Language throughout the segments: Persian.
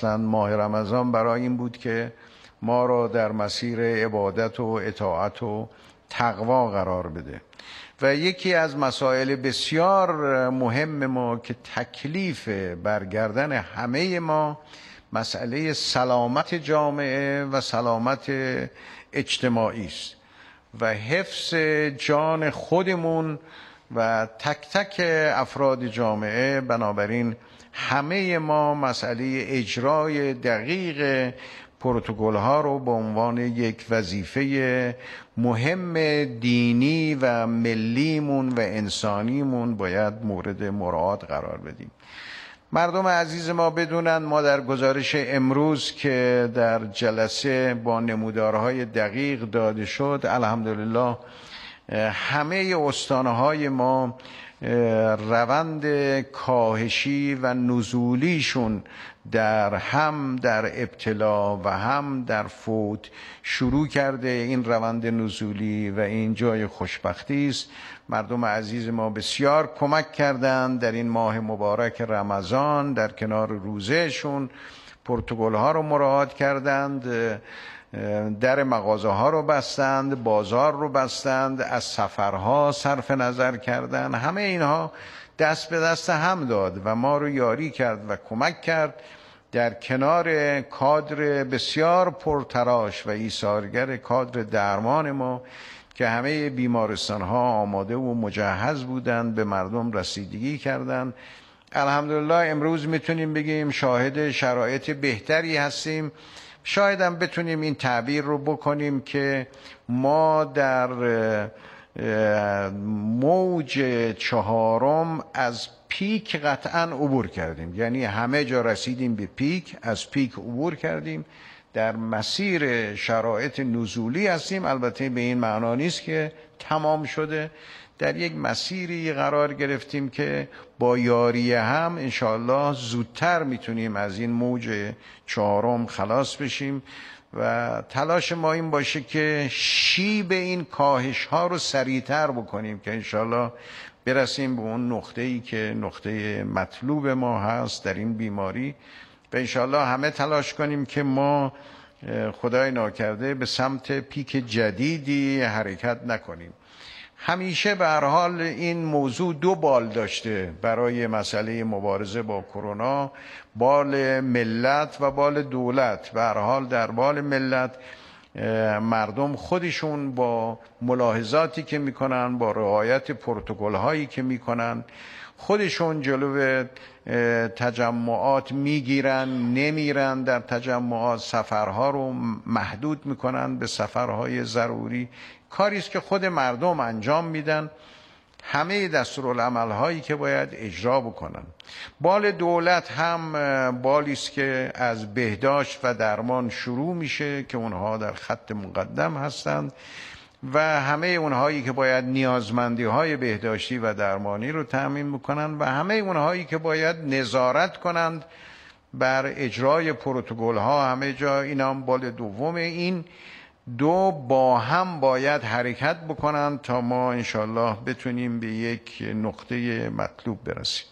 اصلا ماه رمضان برای این بود که ما را در مسیر عبادت و اطاعت و تقوا قرار بده و یکی از مسائل بسیار مهم ما که تکلیف برگردن همه ما مسئله سلامت جامعه و سلامت اجتماعی است و حفظ جان خودمون و تک تک افراد جامعه. بنابراین همه ما مسئله اجرای دقیق پروتکل ها رو به عنوان یک وظیفه مهم دینی و ملیمون و انسانیمون باید مورد مراعات قرار بدیم. مردم عزیز ما بدونن ما در گزارش امروز که در جلسه با نمودارهای دقیق داده شد، الحمدلله همه استانهای ما روند کاهشی و نزولیشون هم در ابتلا و هم در فوت شروع کرده. این روند نزولی و این جای خوشبختی است. مردم عزیز ما بسیار کمک کردند در این ماه مبارک رمضان، در کنار روزهشون پروتکل ها رو مراعات کردند، در مغازه ها رو بستند، بازار رو بستند، از سفرها صرف نظر کردند. همه اینها دست به دست هم داد و ما رو یاری کرد و کمک کرد در کنار کادر بسیار پرتراش و ایثارگر کادر درمان ما که همه بیمارستان ها آماده و مجهز بودند، به مردم رسیدگی کردند. الحمدلله امروز میتونیم بگیم شاهد شرایط بهتری هستیم. شاید هم بتونیم این تعبیر رو بکنیم که ما در موج چهارم از پیک قطعا عبور کردیم، یعنی همه جا رسیدیم به پیک، از پیک عبور کردیم، در مسیر شرایط نزولی هستیم. البته به این معنا نیست که تمام شده، در یک مسیری قرار گرفتیم که با یاری هم انشاءالله زودتر میتونیم از این موج چهارم خلاص بشیم و تلاش ما این باشه که شیب این کاهش ها رو سریعتر بکنیم که انشاءالله برسیم به اون نقطه‌ای که نقطه مطلوب ما هست در این بیماری و انشاءالله همه تلاش کنیم که ما خدای ناکرده به سمت پیک جدیدی حرکت نکنیم. همیشه به هر حال این موضوع دو بال داشته برای مسئله مبارزه با کرونا، بال ملت و بال دولت. به هر حال در بال ملت مردم خودشون با ملاحظاتی که میکنن، با رعایت پروتکل هایی که میکنن، خودشون جلو تجمعات میگیرن، نمیرن در تجمعات، سفرها رو محدود میکنن به سفرهای ضروری. کاری است که خود مردم انجام میدن، همه دستورالعمل هایی که باید اجرا بکنن. بال دولت هم بالی است که از بهداشت و درمان شروع میشه که اونها در خط مقدم هستند و همه اونهایی که باید نیازمندی های بهداشتی و درمانی رو تأمین میکنن و همه اونهایی که باید نظارت کنند بر اجرای پروتکل ها همه جا. اینا هم بال دوم. این دو با هم باید حرکت بکنن تا ما انشالله بتونیم به یک نقطه مطلوب برسیم.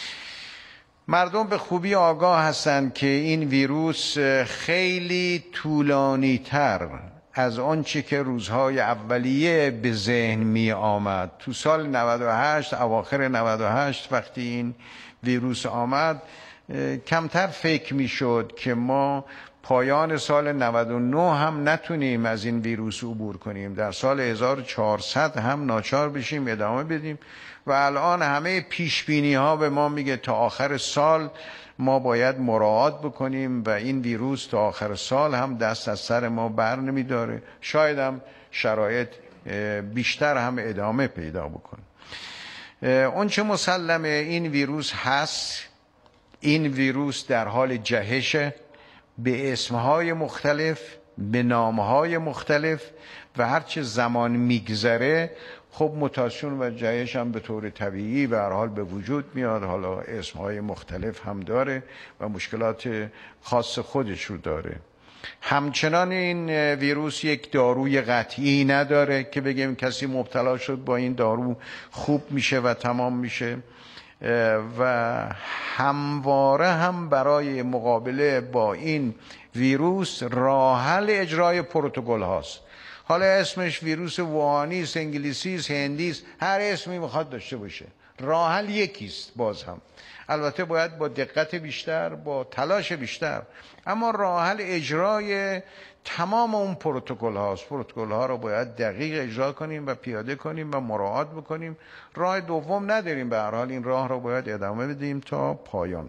مردم به خوبی آگاه هستند که این ویروس خیلی طولانی تر از آنچه که روزهای اولیه به ذهن می آمد. تو سال 98، اواخر 98 وقتی این ویروس آمد، کمتر فکر می شد که ما پایان سال 99 هم نتونیم از این ویروس عبور کنیم، در سال 1400 هم ناچار بشیم ادامه بدیم و الان همه پیشبینی ها به ما میگه تا آخر سال ما باید مراعات بکنیم و این ویروس تا آخر سال هم دست از سر ما بر نمیداره. شاید هم شرایط بیشتر هم ادامه پیدا بکنه. اون چه مسلمه این ویروس هست، این ویروس در حال جهشه به اسمهای مختلف، به نامهای مختلف و هرچه زمان میگذره خب موتاسیون و جهش هم به طور طبیعی به هر حال به وجود میاد. حالا اسمهای مختلف هم داره و مشکلات خاص خودش رو داره. همچنان این ویروس یک داروی قطعی نداره که بگیم کسی مبتلا شد با این دارو خوب میشه و تمام میشه. و همواره هم برای مقابله با این ویروس راه حل اجرای پروتکل هاست. حالا اسمش ویروس ووهانی است، انگلیسی است، هندی است، هر اسمی میخواد داشته باشه، راه حل یکیست. باز هم البته باید با دقت بیشتر، با تلاش بیشتر، اما راه حل اجرای تمام اون پروتکل هاست. پروتکل ها رو باید دقیق اجرا کنیم و پیاده کنیم و مراعات بکنیم. راه دوم نداریم، به هر حال این راه رو باید ادامه بدیم تا پایان.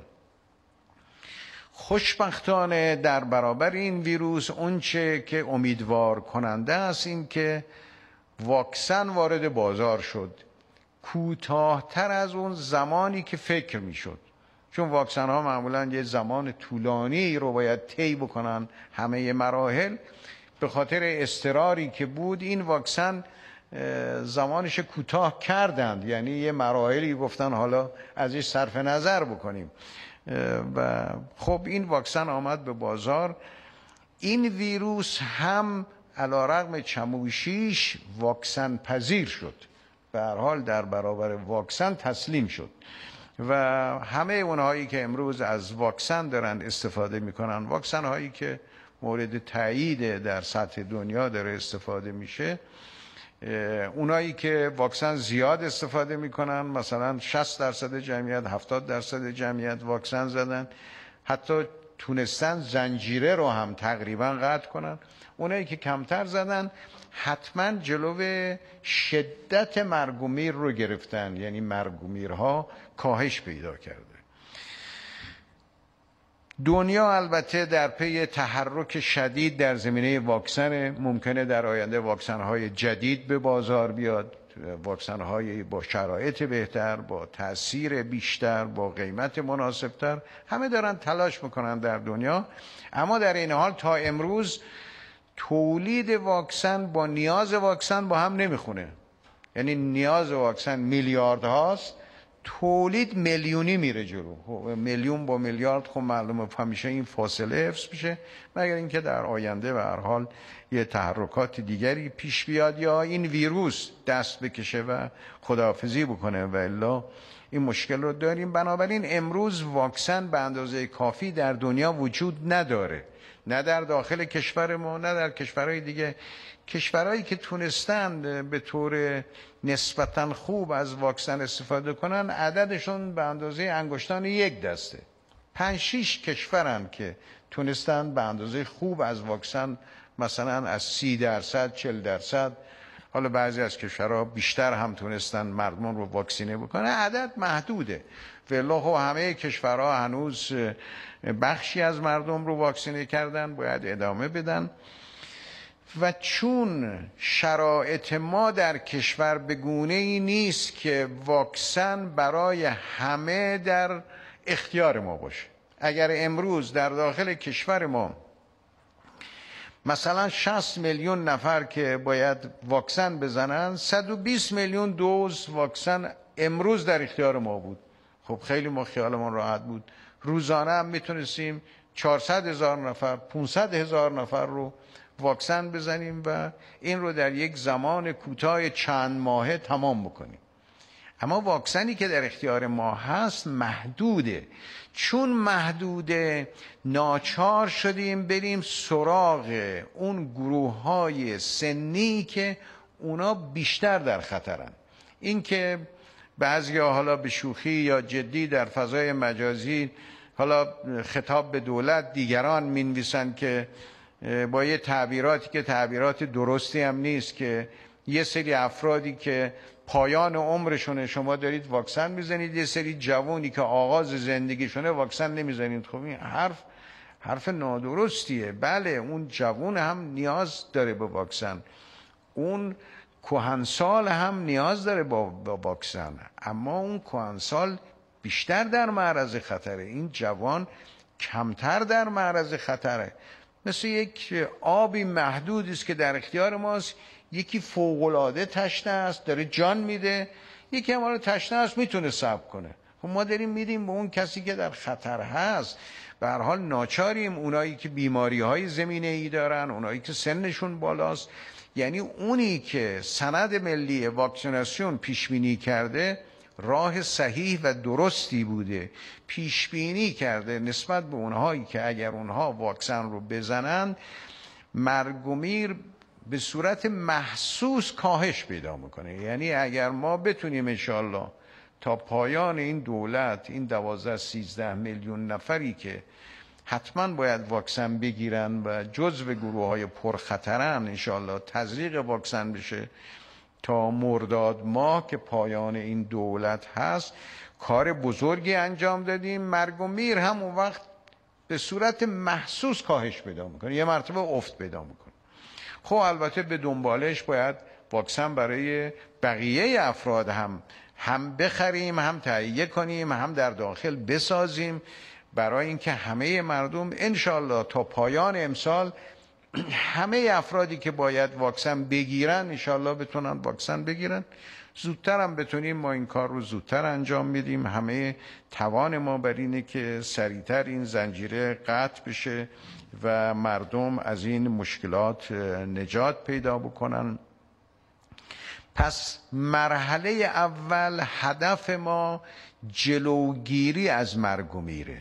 خوشبختانه در برابر این ویروس اونچه که امیدوار کننده است این که واکسن وارد بازار شد کوتاه‌تر از اون زمانی که فکر میشد، چون واکسن ها معمولا یه زمان طولانی رو باید طی بکنن همه مراحل. به خاطر اضطراری که بود این واکسن زمانش کوتاه کردند، یعنی یه مراحلی گفتن حالا ازش صرف نظر بکنیم و خب این واکسن آمد به بازار. این ویروس هم علیرغم چموشیش واکسن پذیر شد، به هر حال در برابر واکسن تسلیم شد و همه اونهایی که امروز از واکسن دارن استفاده میکنن، واکسن هایی که مورد تایید در سطح دنیا داره استفاده میشه، اونایی که واکسن زیاد استفاده میکنن، مثلا 60% جمعیت 70% جمعیت واکسن زدن، حتی تونستن زنجیره رو هم تقریبا قطع کنن. اونایی که کمتر زدن حتما جلو شدت مرگ و میر رو گرفتن، یعنی مرگ و میرها کاهش پیدا کرده. دنیا البته در پی تحرک شدید در زمینه واکسن، ممکنه در آینده واکسن های جدید به بازار بیاد، واکسن های با شرایط بهتر، با تأثیر بیشتر، با قیمت مناسبتر. همه دارن تلاش میکنن در دنیا، اما در این حال تا امروز تولید واکسن با نیاز واکسن با هم نمیخونه. یعنی نیاز واکسن میلیارد هاست، تولید میلیونی میره جلو. میلیون با میلیارد خب معلومه همیشه این فاصله حفظ میشه، مگر اینکه در آینده به هر حال یه تحرکات دیگری پیش بیاد یا این ویروس دست بکشه و خداحافظی بکنه، و الا این مشکل رو داریم. بنابراین امروز واکسن به اندازه کافی در دنیا وجود نداره، نه در داخل کشور ما نه در کشورهای دیگه. کشورهایی که تونستن به طور نسبتاً خوب از واکسن استفاده کنن عددشون به اندازه انگشتان یک دسته. 5-6 کشورن که تونستن به اندازه خوب از واکسن، مثلا از 30%، 40%، حالا بعضی از کشورها بیشتر هم تونستن مردمان رو واکسینه بکنن. عدد محدوده، والله خب همه کشورها هنوز بخشی از مردم رو واکسینه کردن، باید ادامه بدن. و چون شرایط ما در کشور به گونه‌ای نیست که واکسن برای همه در اختیار ما باشه. اگر امروز در داخل کشور ما مثلا 60 میلیون نفر که باید واکسن بزنن، 120 میلیون دوز واکسن امروز در اختیار ما بود، خب خیلی ما خیالمون راحت بود. روزانه هم میتونستیم 400,000 نفر 500,000 نفر رو واکسن بزنیم و این رو در یک زمان کوتاه چند ماهه تمام بکنیم. اما واکسنی که در اختیار ما هست محدوده. چون محدوده ناچار شدیم بریم سراغ اون گروه‌های سنی که اونا بیشتر در خطرن. این که بعضیا حالا به شوخی یا جدی در فضای مجازی حالا خطاب به دولت دیگران مینویسن که با یه تعبیراتی که تعبیرات درستی هم نیست، که یه سری افرادی که پایان عمرشونه شما دارید واکسن میزنید، یه سری جوانی که آغاز زندگیشونه واکسن نمیزنید. خب این حرف نادرستیه. بله اون جوان هم نیاز داره به واکسن، اون کهنسال هم نیاز داره با واکسن، اما اون کهنسال بیشتر در معرض خطره، این جوان کمتر در معرض خطره. مثل یک آبی محدودی است که در اختیار ماست. یکی فوق‌العاده تشنه است داره جان میده، یکی هم حالا تشنه است میتونه صبر کنه. خب ما داریم میدیم به اون کسی که در خطر هست. به هر حال ناچاریم اونایی که بیماری‌های زمینه‌ای دارن، اونایی که سنشون بالاست، یعنی اونی که سند ملی واکسیناسیون پیش بینی کرده راه صحیح و درستی بوده، پیش بینی کرده نسبت به اونهایی که اگر اونها واکسن رو بزنند مرگ و میر به صورت محسوس کاهش پیدا میکنه. یعنی اگر ما بتونیم انشالله تا پایان این دولت این 12-13 میلیون نفری که حتما باید واکسن بگیرن و جزو گروه های پرخطرن انشالله تزریق واکسن بشه تا مرداد ماه که پایان این دولت هست، کار بزرگی انجام دادیم. مرگ و میر هم اون وقت به صورت محسوس کاهش پیدا میکنه، یه مرتبه افت پیدا میکنه. خب البته به دنبالش باید واکسن برای بقیه افراد هم بخریم، هم تهیه کنیم، هم در داخل بسازیم، برای اینکه همه مردم انشالله تا پایان امسال همه افرادی که باید واکسن بگیرن انشالله بتونن واکسن بگیرن. زودتر هم بتونیم ما این کار رو زودتر انجام بدیم. همه توان ما بر اینه که سریعتر این زنجیره قطع بشه و مردم از این مشکلات نجات پیدا بکنن. پس مرحله اول هدف ما جلوگیری از مرگ و میره.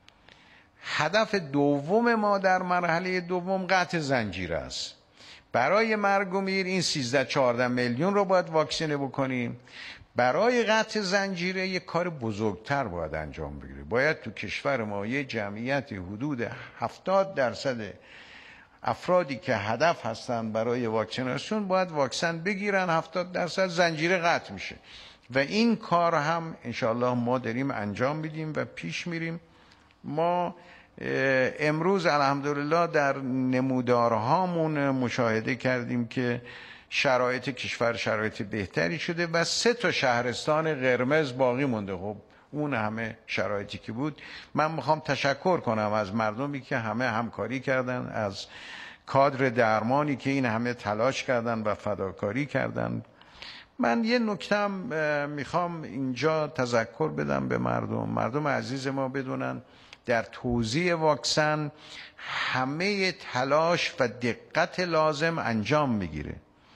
هدف دوم ما در مرحله دوم قطع زنجیره است. برای مرگ و میر این 13-14 میلیون رو باید واکسینه بکنیم. برای قطع زنجیره یک کار بزرگتر باید انجام بگیره. باید تو کشور ما یه جمعیت حدود 70% افرادی که هدف هستن برای واکسیناسیون باید واکسن بگیرن، 70% زنجیره قطع میشه و این کار هم انشاءالله ما داریم انجام میدیم و پیش میریم. ما امروز الحمدلله در نمودارهامون مشاهده کردیم که شرایط کشور شرایط بهتری شده و 3 شهرستان قرمز باقی مونده. خب اون همه شرایطی که بود، من میخوام تشکر کنم از مردمی که همه همکاری کردن، از کادر درمانی که این همه تلاش کردن و فداکاری کردن. من یه نکته میخوام اینجا تذکر بدم به مردم عزیز ما بدونن در توزیع واکسن همه تلاش و دقت لازم انجام میگیره.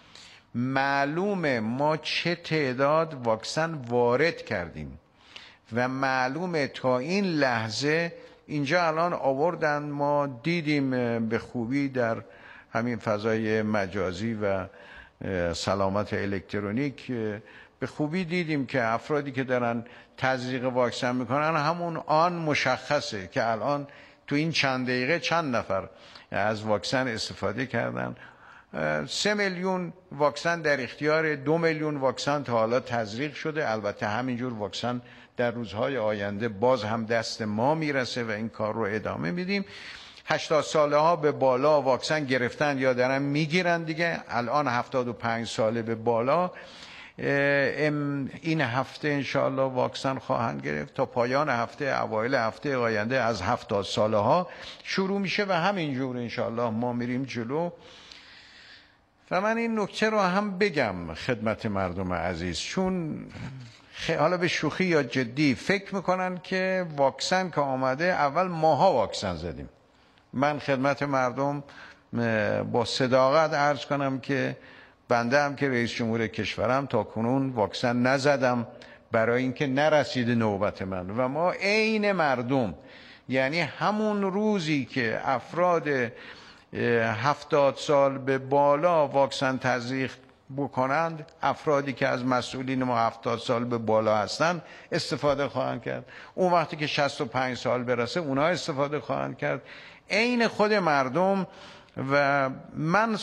معلومه ما چه تعداد واکسن وارد کردیم و معلومه تا این لحظه اینجا الان آوردن، ما دیدیم به خوبی در همین فضای مجازی و سلامت الکترونیک به خوبی دیدیم که افرادی که دارن تزریق واکسن میکنن همون آن مشخصه که الان تو این چند دقیقه چند نفر از واکسن استفاده کردن. 3 میلیون واکسن در اختیار 2 میلیون واکسن تا حالا تزریق شده. البته همینجور واکسن در روزهای آینده باز هم دست ما میرسه و این کار رو ادامه میدیم. 80 ساله ها به بالا واکسن گرفتن یا دارن میگیرن دیگه. الان 75 ساله به بالا این هفته انشاءالله واکسن خواهند گرفت. تا پایان هفته اوایل هفته آینده از 70 ساله ها شروع میشه و همینجور انشاءالله ما میریم جلو. و من این نکته رو هم بگم خدمت مردم عزیز، چون حالا به شوخی یا جدی فکر میکنن که واکسن که آمده اول ماها واکسن زدیم. من خدمت مردم با صداقت عرض کنم که بنده هم که رئیس جمهور کشورم تا کنون واکسن نزدم برای اینکه نرسیده نوبت من و ما عین مردم، یعنی همون روزی که افراد 70 سال به بالا واکسن تزریق بکنند، افرادی که از مسئولین ما 70 سال به بالا هستند استفاده خواهند کرد. اون وقتی که 65 سال برسه اونا استفاده خواهند کرد، عین خود مردم. و من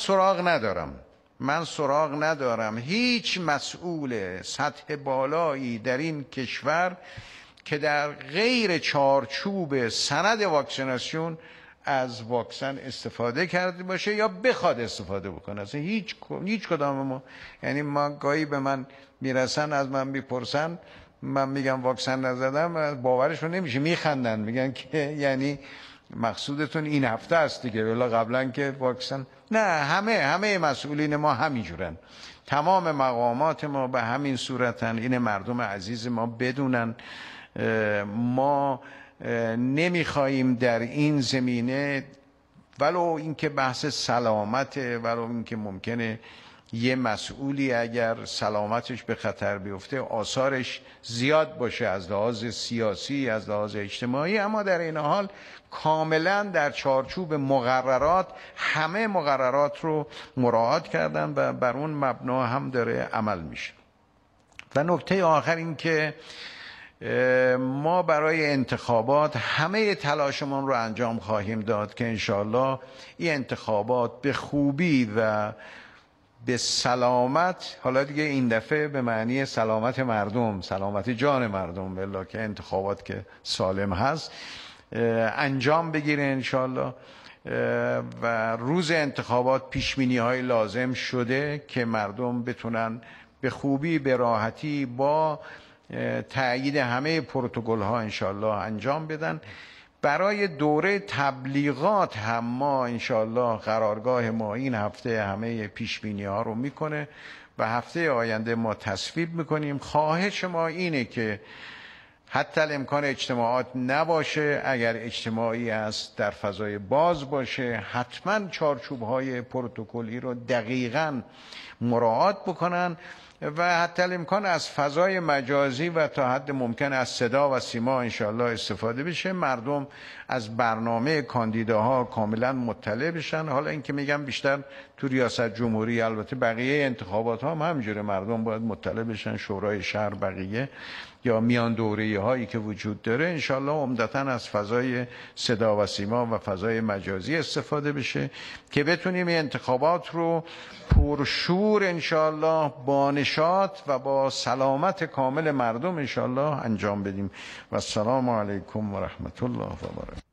سراغ ندارم هیچ مسئول سطح بالایی در این کشور که در غیر چارچوب سند واکسیناسیون از واکسن استفاده کرده باشه یا بخواد استفاده بکنه. اصلا هیچ کدام ما، یعنی ما گاهی به من میرسن از من میپرسن، من میگم واکسن نزدم، باورشون نمیشه، میخندن، میگن که یعنی مقصودتون این هفته است دیگه، ولی قبلا که واکسن نه. همه مسئولین ما همینجورن، تمام مقامات ما به همین صورتن. این مردم عزیز ما بدونن ما نمیخواییم در این زمینه ولو اینکه بحث سلامته، ولو اینکه ممکنه یه مسئولی اگر سلامتش به خطر بیفته آثارش زیاد باشه از لحاظ سیاسی، از لحاظ اجتماعی، اما در این حال کاملا در چارچوب مقررات همه مقررات رو مراعات کردن و بر اون مبنا هم داره عمل میشه. و نکته آخر این که ما برای انتخابات همه تلاشمون رو انجام خواهیم داد که انشاءالله این انتخابات به خوبی و به سلامت، حالا دیگه این دفعه به معنی سلامت مردم، سلامت جان مردم، بلا که انتخابات که سالم هست، انجام بگیره انشاءالله. و روز انتخابات پیشبینی های لازم شده که مردم بتونن به خوبی به راحتی با تأیید همه پروتکل ها انشاءالله انجام بدن. برای دوره تبلیغات هم ما انشاءالله قرارگاه ما این هفته همه پیشبینی ها رو میکنه و هفته آینده ما تصویب میکنیم. خواهش ما اینه که حتی الامکان اجتماعات نباشه، اگر اجتماعی است در فضای باز باشه، حتما چارچوب های پروتکلی رو دقیقاً مراعات بکنن و حتی الامکان از فضای مجازی و تا حد ممکن از صدا و سیما انشاءالله استفاده بشه. مردم از برنامه کاندیداها کاملا مطلع بشن. حالا اینکه میگم بیشتر تو ریاست جمهوری، البته بقیه انتخابات ها هم همینجوره، مردم باید مطلع بشن، شورای شهر، بقیه یا میان دوره‌ای هایی که وجود داره انشاءالله عمدتاً از فضای صدا و سیما و فضای مجازی استفاده بشه که بتونیم این انتخابات رو پرشور انشاءالله با نشاط و با سلامت کامل مردم انشاءالله انجام بدیم. و السلام علیکم و رحمت الله و برکاته.